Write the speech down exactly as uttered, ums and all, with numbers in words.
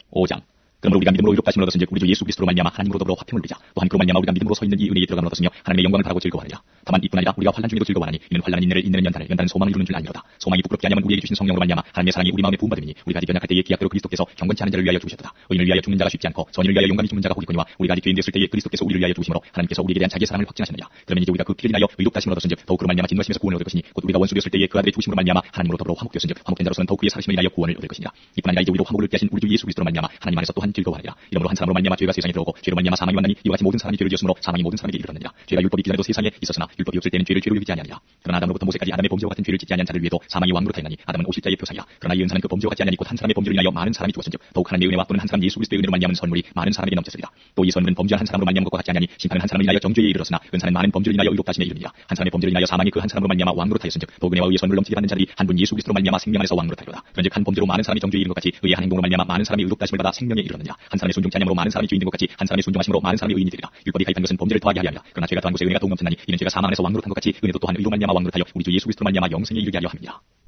오 장. 그러므로 우리가 믿음으로 의롭다심을 얻었은즉 우리 주 예수 그리스도로 말미암아 하나님으로 더불어 화평을 누리자. 또한 그로 말미암아 우리가 믿음으로 서 있는 이 은혜에 들어감을 얻었으며 하나님의 영광을 바라고 즐거워하리라. 다만 이뿐 아니라 우리가 환난 중에도 즐거워하니 이는 환난은 인내를, 인내는 연단을, 연단은 소망을 이루는 줄 아니로다. 소망이 부끄럽게 하냐면 우리에게 주신 성령으로 말미암아 하나님의 사랑이 우리 마음에 부음받음이니 우리가 아직 연약할 때에 기약대로 그리스도께서 경건치 않은 자를 위하여 죽으셨도다. 의인을 위하여 죽는 자가 쉽지 않고 선인을 위하여 용감히 죽는 자가 혹이거니와 우리가 아직 죄인되었을 때에 그리스도께서 우리를 위하여 죽으심으로 하나님께서 우리에게 대한 자기의 사랑을 확증하셨느냐. 그러면 이제 우리가 그 피를 인하여 의롭다심을 얻었은즉 더욱 그로 말미암아 진노하심에서 구원을 얻을 것이니 곧 우리가 원수되었을 때에 그 아들의 죽으심으로 말미암아 하나님으로 더불어 화목되었은즉 화목된 자로서는 더욱 그의 살아심을 인하여 구원을 얻을 것이니라. 이뿐 아니라 이제 우리로 화목을 얻게 하신 우리 주 예수 그리스도로 말미암아 하나님 안에서 또한 즐거워하리라. 이러므로 한 사람으로 말미암아 죄가 세상에 들어오고 죄로 말미암아 사망이 왔나니 이와 같이 모든 사람이 죄를 지었으므로 사망이 모든 사람에게 이르렀느니라. 죄가 율법이 기전에도 세상에 있었으나 율법이 없을 때는 죄를 죄로 여기지 아니하니라. 그러나 아담으로부터 모세까지 아담의 범죄와 같은 죄를 짓지 아니한 자를 위해도 사망이 왕노릇하였나니 아담은 오실자의 표상이라. 그러나 이 은사는 그 범죄와 같지 아니하니 곧 한 사람의 범죄를 인하여 많은 사람이 죽었은즉 더욱 하나님의 은혜와 또는 한 사람 예수 그리스도의 은혜로 말미암은 선물이 많은 사람에게 넘쳤으리라. 또 이 선물은 범죄한 한 사람으로 말미암은 것과 같지 아니하니 심판은 한 사람을 인하여 정죄에 이르렀으나 은사는 많은 범죄를 인하여 의롭다심에 이르니라. 한 사람의 범죄를 인하여 사망이 그 한 사람으로 말미암아 왕노릇하였은즉 더욱 은혜와 의의 선물을 넘치게 받는 자들이 한 분 예수 그리스도로 말미암아 생명 안에서 왕노릇하리로다. 그런즉 한 범죄로 많은 사람이 정죄에 이른 것 같이 의의 한 행동으로 말미암아 많은 사람이 의롭다심을 받아 생명에 이르느니라. 한 사람의 순종치 아니함으로 많은 사람이 죄인된 것 같이 한 사람의 순종하심으로 많은 사람이 의인이 되리라. 율법이 가입한 것은 범죄를 더하게 하려 함이라. 그러나 죄가 더한 것에 은혜가 더욱 넘쳤나니 이는 죄가 사망 안에서 왕노릇한 것 같이 은혜도 또한 의로 말미암아 왕노릇하여 우리 주 예수 그리스도로 말미암아 영생에 이르게 하려 함이니라.